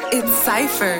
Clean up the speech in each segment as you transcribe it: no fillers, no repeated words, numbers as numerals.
It's Cypher.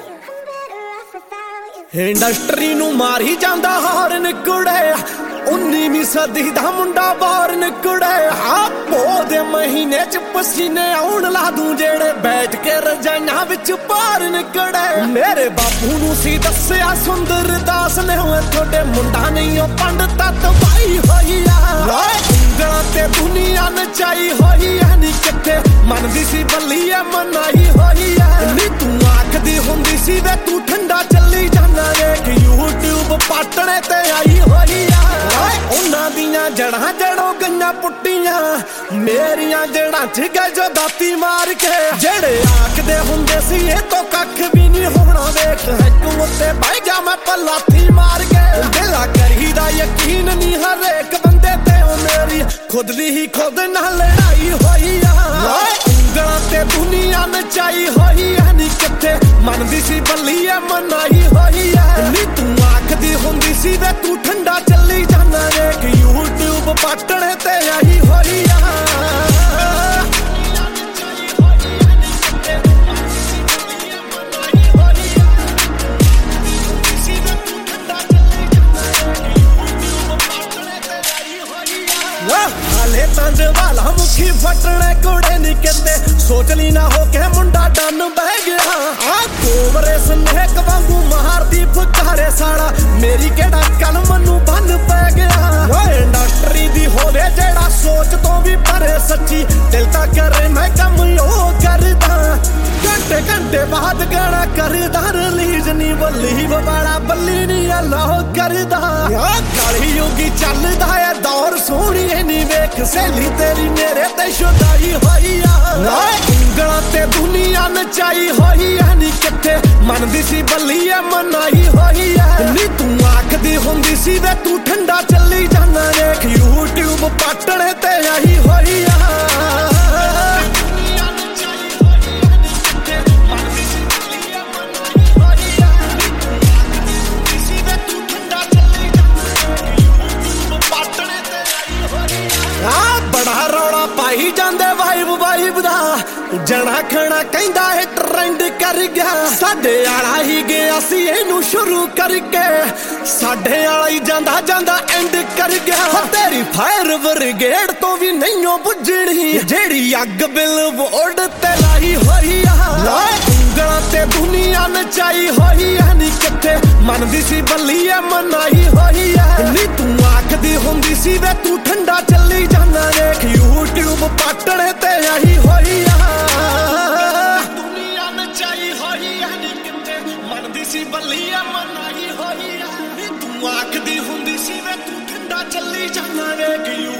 Industry ਨੂੰ ਮਾਰੀ ਜਾਂਦਾ ਹਾਰਨ ਕੁੜੇ 19ਵੀਂ ਸਦੀ ਦਾ ਮੁੰਡਾ ਬਾਰਨ ਕੁੜੇ ਆਪੋ ਦੇ ਮਹੀਨੇ ਚ ਪਸੀਨੇ ਆਉਣ ਲਾ ਦੂੰ ਜਿਹੜੇ ਬੈਠ ਕੇ ਰਜਾਈਆਂ ਵਿੱਚ ਪਾਰਨ ਕੁੜੇ ਮੇਰੇ ਬਾਪੂ ਨੂੰ ਸੀ ਦੱਸਿਆ ਸੁੰਦਰ ਦਾਸ ਨੇ ਹੋਏ ਤੁਹਾਡੇ ਮੁੰਡਾ ਨਹੀਂ ਉਹ ਪੰਡਤਾਂ ਤਬਾਈ ਹੋਈ ਆ ਉਂਗਲਾਂ ਤੇ ਦੁਨੀਆ ਨਚਾਈ ਹੋਈ ਐ ਨੀ ਕਿੱਥੇ ਮੰਨਦੀ ਸੀ ਬੱਲੀ ਐ ਮਨਾਈ ਹੋਈ ਐ ਨੀ ਤੂੰ ਆਖਦੀ ਹੁੰਦੀ ਸੀ ਵੇ ਤੂੰ ਠੰਡਾ ਚੱਲੀ ਜਾਣਾ ਵੇਖ YouTube ਪਾਟਣੇ ਤੇ ਆਈ ਹੋਈ ਆ ਉਹਨਾਂ ਦੀਆਂ ਜੜਾਂ ਜੜੋਂ ਗਈਆਂ ਪੁੱਟੀਆਂ ਮੇਰੀਆਂ ਜੜਾਂ ਚ ਗਏ ਜੋ ਦਾਤੀ ਮਾਰ ਕੇ ਜਿਹੜੇ ਆਖਦੇ ਹੁੰਦੇ ਸੀ ਇਹ ਤੋਂ ਕੱਖ ਵੀ ਨਹੀਂ ਹੋਣਾ ਵੇਖ ਹੈਕੂ ਉੱਤੇ ਬਹਿ ਗਿਆ ਮੈਂ ਪਲਾਥੀ ਮਾਰ ਕੇ ਦਿਲਾ ਕਰੀਦਾ ਯਕੀਨ ਨਹੀਂ ਹਰੇਕ ਬੰਦੇ ਤੇ ਉਹ ਮੇਰੀ ਖੁਦ ਦੀ ਹੀ ਖੁਦ ਨਾਲ ਲੜਾਈ ਹੋਈ ਆ ਉਂਗਲਾਂ ਤੇ ਦੁਨੀਆ ਨਚਾਈ ਹੋਈ ਐ ਨੀ ਕਿੱਥੇ ਮੰਨਦੀ ਸੀ ਬੱਲੀ ਐ ਮਨਾਈ ਹੋਈ ਐ ਨੀ ਤੂੰ ਆਖਦੀ ਹੁੰਦੀ ਸੀ ਵੇ ਤੂੰ ਠੰਡਾ ਚੱਲੀ ਜਾਣਾ ਵੇਖ YouTube ਪਾਟਣੇ ਤੇ ਆਈ ਹੋਈ ਆ ਹਾਲੇ ਤੰਜ ਵਾਲਾ ਮੁਖੀ ਫਟਣੇ ਕੁੜੇ ਨੀ ਕਹਿੰਦੇ ਸੋਚ ਲਈ ਨਾ ਹੋ ਕੇ ਮੁੰਡਾ ਡੰਨ ਬਹਿ ਗਿਆ ਆ ਕੋਬਰੇ ਸਨੇਕ ਵਾਂਗੂ ਮਾਰਦੀ ਫੁਕਾਰੇ ਸਾਲਾ ਮੇਰੀ ਕਿਹੜਾ ਕਲਮ ਨੂੰ ਬੰਨ ਪੈ ਗਿਆ ਓਏ ਇੰਡਸਟਰੀ ਦੀ ਹੋਵੇ ਜਿਹੜਾ ਸੋਚ ਤੋਂ ਵੀ ਪਰੇ ਸੱਚੀ ਦਿਲ ਤਾਂ ਕਰੇ ਮੈਂ ਕੰਮ ਉਹ ਕਰਦਾ ਘੰਟੇ ਘੰਟੇ ਬਾਅਦ ਗਾਣਾ ਕਰਦਾ ਰਿਲੀਜ਼ ਨਹੀਂ ਬੱਲੀ ਵਾਲਾ ਬੱਲੀ ਨਹੀਂ ਅੱਲਾਹ ਕਰਦਾ ਆ ਕਾਲੀ ਯੋਗੀ ਚੱਲਦਾ ਏ ਦੌਰ ਸੋਹਣੀ ਨੀ ਵੇਖ ਸਹੇਲੀ ਤੇਰੀ ਮੇਰੇ ਤੇ ਸ਼ੁਦਾਈ ਹੋਈ ਆ ਉਂਗਲਾਂ ਤੇ ਦੁਨੀਆ ਨਚਾਈ ਹੋਈ ਐ ਨੀ ਕਿੱਥੇ ਮੰਨਦੀ ਸੀ ਬੱਲੀ ਐ ਮਨਾਈ ਹੋਈ ਐ ਨੀ ਤੂੰ ਆਖਦੀ ਹੁੰਦੀ ਸੀ ਵੇ ਤੂੰ ਠੰਡਾ ਚੱਲੀ ਜਾਣਾ ਵੇਖ YouTube ਪਾਟਣੇ ਤੇ ਆਈ ਹੋਈ ਆ ਬੜਾ ਰੌਲਾ ਪਾਈ ਜਾਂਦੇ ਵਾਈਬ ਦਾ ਜਣਾ ਖਣਾ ਕਹਿੰਦਾ ਇਹ ਟ੍ਰੈਂਡ ਕਰ ਗਿਆ ਸਾਡੇ ਵਾਲਾ ਹੀ ਗਿਆ ਸੀ ਇਹਨੂੰ ਸ਼ੁਰੂ ਕਰਕੇ ਸਾਡੇ ਵਾਲਾ ਹੀ ਜਾਂਦਾ ਐਂਡ ਕਰ ਗਿਆ ਤੇਰੀ ਫਾਇਰ ਬ੍ਰਿਗੇਡ ਤੋਂ ਵੀ ਨਹੀਂਓ ਬੁੱਝਣੀ ਜਿਹੜੀ ਅੱਗ ਬਿਲਬੋਰਡ ਤੇ ਲਾਈ ਹੋਈ ਆ ਉਂਗਲਾਂ ਤੇ ਦੁਨੀਆ ਨਚਾਈ ਹੋਈ ਐ ਨੀ ਕਿੱਥੇ ਮੰਨਦੀ ਸੀ ਬੱਲੀ ਐ ਮਨਾਈ ਹੋਈ ਐ ਨੀ ਤੂੰ ਆਖਦੀ ਹੁੰਦੀ ਸੀ ਵੇ ਤੂੰ ਠੰਡਾ ਚੱਲੀ ਜਾਣਾ ਵੇਖ YouTube ਪਾਟਣੇ ਤੇ ਆਈ ਹੋਈ ਆ ਦੁਨੀਆ ਨਚਾਈ ਹੋਈ ਐ ਨੀ ਕਿੱਥੇ ਮੰਨਦੀ ਸੀ ਬੱਲੀ ਐ ਮਨਾਈ ਹੋਈ ਐ ਨੀ ਤੂੰ ਆਖਦੀ ਹੁੰਦੀ ਸੀ ਵੇ ਤੂੰ ਠੰਡਾ ਚੱਲੀ ਜਾਣਾ ਵੇਖ